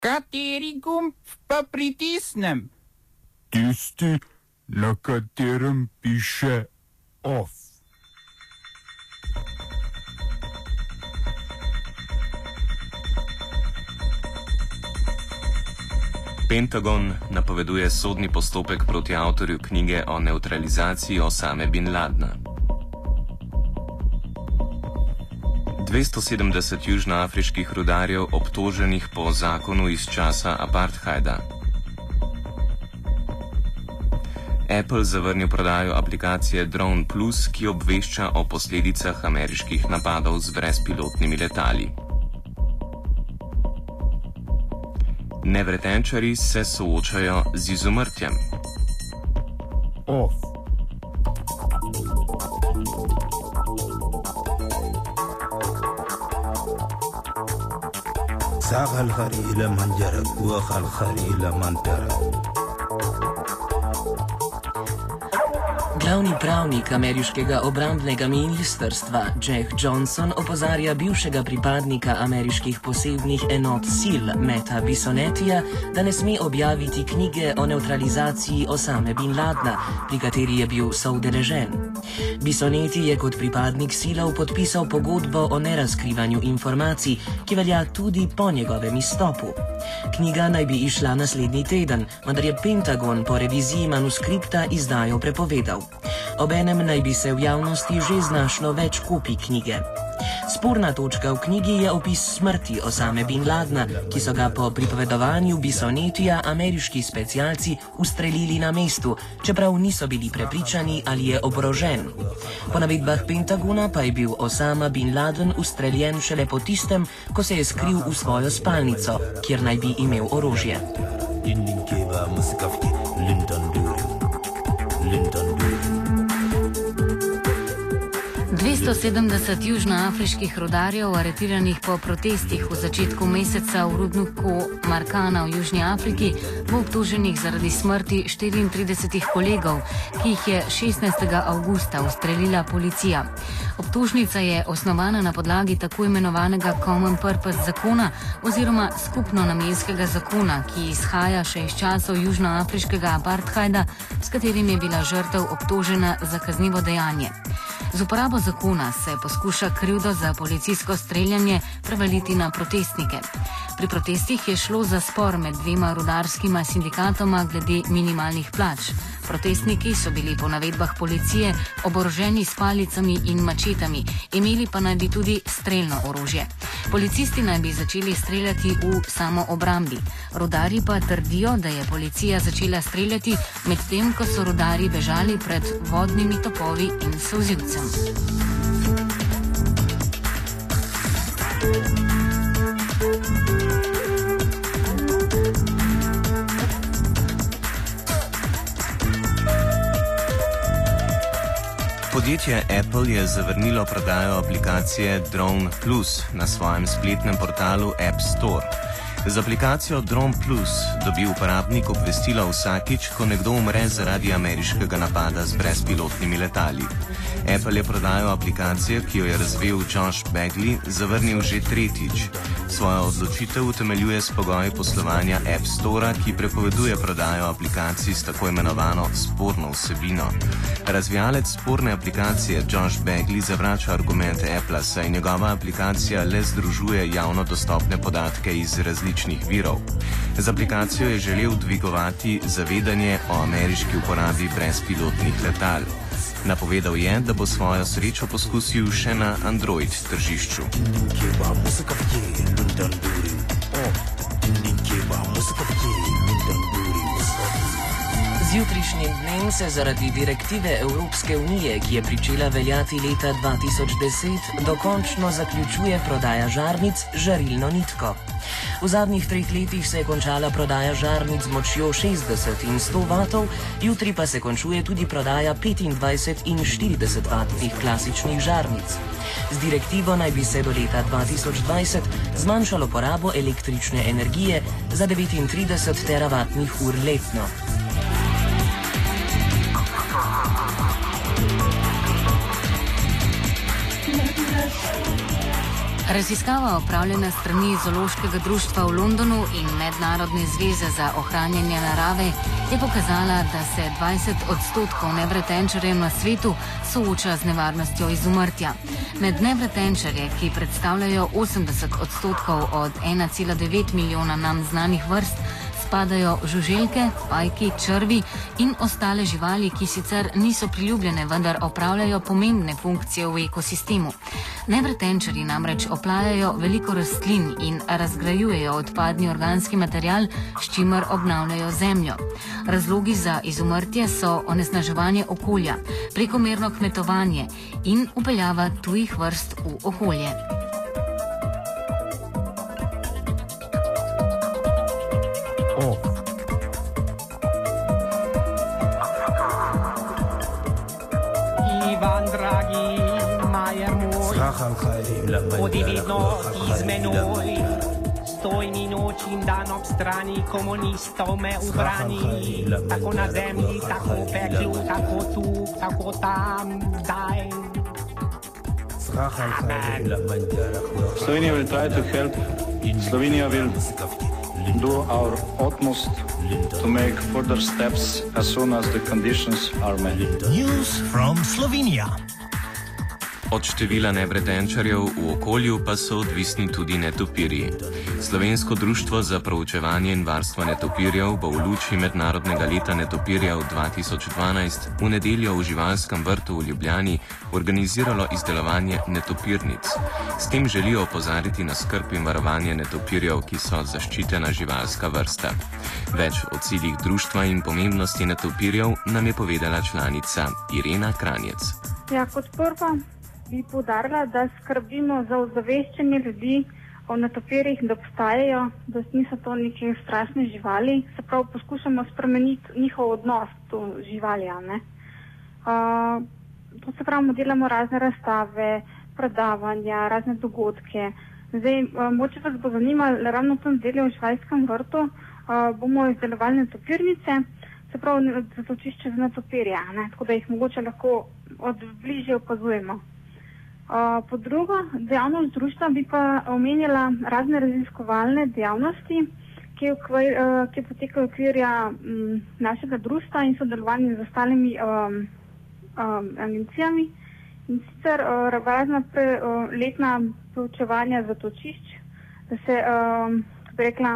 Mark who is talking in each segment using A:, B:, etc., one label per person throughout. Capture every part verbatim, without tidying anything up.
A: Kateri gumb pa pritisnem?
B: Tisti, na katerem piše OF.
C: Pentagon napoveduje sodni postopek proti avtorju knjige o nevtralizaciji Osame bin Ladna. dvesto sedemdeset južnoafriških rudarjev obtoženih po zakonu iz časa apartheida. Apple zavrnil prodajo aplikacije Drone Plus, ki obvešča o posledicah ameriških napadov z brezpilotnimi letali. Nevretenčari se soočajo z izumrtjem.
B: OF.
D: Sagal khari ila manjara, wa khal khari ila mantara.
E: Glavni pravnik ameriškega obrambnega ministrstva Jack Johnson opozarja bivšega pripadnika ameriških posebnih enot sil Meta Bisonetija, da ne sme objaviti knjige o nevtralizaciji Osame bin Ladna, pri kateri je bil soudeležen. Bisoneti je kot pripadnik silov podpisal pogodbo o nerazkrivanju informacij, ki velja tudi po njegovem izstopu. Knjiga naj bi išla naslednji teden, vendar je Pentagon po reviziji manuskripta izdajo prepovedal. Obenem naj bi se v javnosti že znašlo več kopij knjige. Sporna točka v knjigi je opis smrti Osame bin Ladna, ki so ga po pripovedovanju Bisonetija ameriški specialci ustrelili na mestu, čeprav niso bili prepričani, ali je oborožen. Po navedbah Pentagona pa je bil Osama bin Laden ustreljen šele po tistem, ko se je skril v svojo spalnico, kjer naj bi imel orožje.
F: dvesto sedemdeset južnoafriških rudarjev, aretiranih po protestih v začetku meseca v rudniku Markana v Južni Afriki, bo obtoženih zaradi smrti štiriintridesetih kolegov, ki jih je šestnajstega avgusta ustrelila policija. Obtožnica je osnovana na podlagi tako imenovanega Common Purpose zakona oziroma skupno namenskega zakona, ki izhaja še iz časov južnoafriškega apartheida, s katerim je bila žrtev obtožena za kaznivo dejanje. Z uporabo zakona se poskuša krivdo za policijsko streljanje prevaliti na protestnike. Pri protestih je šlo za spor med dvema rudarskima sindikatoma glede minimalnih plač. Protestniki so bili po navedbah policije oboroženi s palicami in mačetami, imeli pa naj bi tudi strelno orožje. Policisti naj bi začeli streljati v samoobrambi. Rudarji pa trdijo, da je policija začela streljati medtem, ko so rudarji bežali pred vodnimi topovi in solzivcem.
C: Podjetje Apple je zavrnilo prodajo aplikacije Drone Plus na svojem spletnem portalu App Store. Z aplikacijo Drone Plus dobi uporabnik obvestila vsakič, ko nekdo umre zaradi ameriškega napada z brezpilotnimi letali. Apple je prodajo aplikacije, ki jo je razvil Josh Begley, zavrnil že tretjič. Svojo odločitev utemeljuje s pogoji poslovanja App Stora, ki prepoveduje prodajo aplikacij s tako imenovano sporno vsebino. Razvijalec sporne aplikacije Josh Begley zavrača argumente Apple, saj njegova aplikacija le združuje javno dostopne podatke iz različnih virov. Z aplikacijo je želel dvigovati zavedanje o ameriški uporabi brezpilotnih letal. Napovedal je, da bo svojo srečo poskusil še na Android tržišču.
E: Z jutrišnjim dnem se zaradi direktive Evropske unije, ki je pričela veljati leta dva tisoč deset, dokončno zaključuje prodaja žarnic z žarilno nitko. V zadnjih treh letih se je končala prodaja žarnic z močjo šestdeset in sto vatov, jutri pa se končuje tudi prodaja petindvajset in štirideset vatnih klasičnih žarnic. Z direktivo naj bi se do leta dva tisoč dvajset zmanjšalo porabo električne energije za devetintrideset teravatnih ur letno.
F: Raziskava opravljena strani Zoološkega društva v Londonu in Mednarodne zveze za ohranjanje narave je pokazala, da se dvajset odstotkov nevretenčarjev na svetu sooča z nevarnostjo izumrtja. Med nevretenčarje, ki predstavljajo osemdeset odstotkov od ena cela devet milijona nam znanih vrst, spadajo žuželke, pajki, črvi in ostale živali, ki sicer niso priljubljene, vendar opravljajo pomembne funkcije v ekosistemu. Nevretenčarji namreč oplajajo veliko rastlin in razgrajujejo odpadni organski material, s čimer obnavljajo zemljo. Razlogi za izumrtje so onesnaževanje okolja, prekomerno kmetovanje in vpeljava tujih vrst v okolje.
G: Ivan, dragi Majer moj, odi vedno iz menoj. Stoj mi noč in dan ob strani komunistov me ubrani. Tako na zemlji, tako v peklu, tako tu, tako tam, daj.
H: Slovenia will try to help. Slovenia will do our utmost to make further steps as soon as the conditions are met.
I: News from Slovenia.
C: Od števila nevretenčarjev v okolju pa so odvisni tudi netopirji. Slovensko društvo za proučevanje in varstvo netopirjev bo v luči Mednarodnega leta netopirjev dva tisoč dvanajst v nedeljo v živalskem vrtu v Ljubljani organiziralo izdelovanje netopirnic. S tem želijo opozarjati na skrb in varovanje netopirjev, ki so zaščitena živalska vrsta. Več o ciljih društva in pomembnosti netopirjev nam je povedala članica Irena Kranjec.
J: Ja, kot prvo bi poudarila, da skrbimo za ozaveščanje ljudi o netopirjih, da obstajajo, da niso to neke strašne živali, se pravi poskušamo spremeniti njihov odnos do živali. Ne? Uh, to se pravi, delamo razne razstave, predavanja, razne dogodke. Zdaj, uh, moče vas bo zanimalo, ravno v tem delu v živalskem vrtu uh, bomo izdelovali netopirnice, se pravi zatočišče za netopirje, ne? Tako da jih mogoče lahko od bližje opazujemo. Uh, po drugo, dejavnost društva bi pa omenjala razne raziskovalne dejavnosti, ki, ukvir, uh, ki potekajo v okvirja um, našega društva in sodelovanje z ostalimi um, um, agencijami. In sicer uh, razna pre, uh, letna preučevanja zatočišč, da se, um, bi rekla,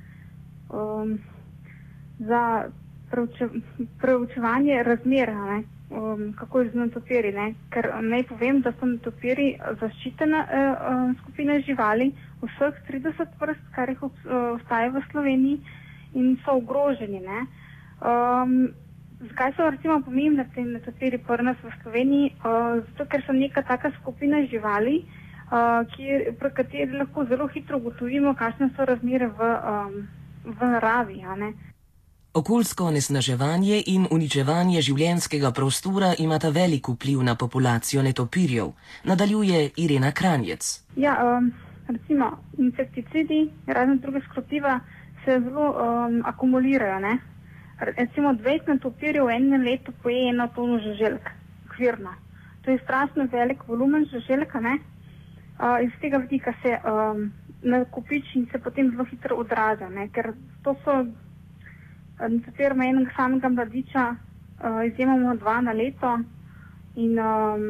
J: um, za preuče, preučevanje razmer, ne? Um, kako je z netopirji, ne? Ker naj povem, da so netopirji zaščitena uh, skupina živali, vseh trideset vrst, kar jih ostaje v Sloveniji in so ogroženi. Ne? Um, zakaj so recimo pomembne te netopirji pri nas v Sloveniji? Uh, zato, ker so neka taka skupina živali, uh, kjer, pri kateri lahko zelo hitro ugotovimo, kakšne so razmere v, um, v naravi. Ne?
E: Okoljsko onesnaževanje in uničevanje življenjskega prostora imata velik vpliv na populacijo netopirjev, nadaljuje Irena Kranjec.
J: Ja, um, recimo insekticidi, razne druge škropiva se zelo um, akumulirajo. Ne? Recimo dvajset netopirjev v enem letu poje eno tono žuželk, okvirno. To je strašno velik volumen žuželka, ne? Uh, iz tega vidika se um, nakopiči in se potem zelo hitro odraža, ne? Ker to so netopir ima enega samega mladiča, uh, izjemamo dva na leto in um,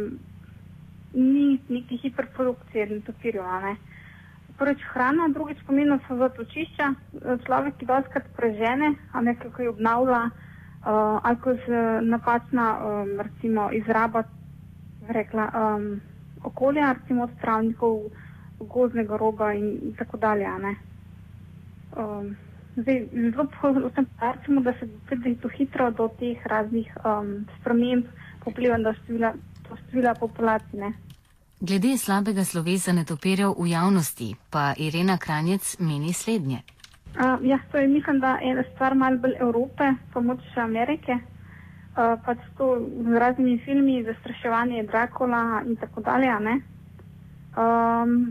J: ni neki hiperprodukcije netopirjev. Ne? Prvič hrana, drugič pomembno so zatočišča, človek, ki dostikrat prežene, a ne kako jo obnavlja, uh, ali ko je napačna um, recimo izraba rekla, um, okolja, recimo od travnikov, gozdnega roba in, in tako dalje. Ne? Um, Zdaj, zelo povem, da se pride hitro do teh raznih um, sprememb vpliva do števila, do števila populacije.
F: Glede slabega slovesa netopirjev v javnosti pa Irena Kranjec meni slednje.
J: Uh, ja, to je mislim, da ena stvar malo bolj Evrope, pa mogoče Amerike, uh, pač to z raznimi filmi, zastraševanje Dracula in tako dalje. Ne? Um,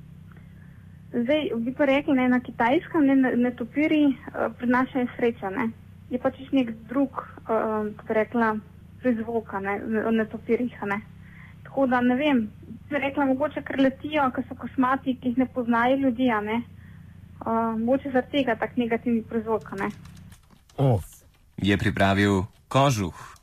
J: Zdaj, bi pa rekli, ne, na Kitajskem ne, netopirji uh, prinašajo srečo, ne. Je pač nek drug, uh, kako bi rekla, prizvoka, ne, o netopirjih, ne. Tako da, ne vem, bi rekla, mogoče ker letijo, ker so kosmati, ki jih ne poznajo ljudi, a ne. Uh, mogoče zaradi tega tak negativni prizvok, a ne.
B: Off.
C: Je pripravil Kožuh.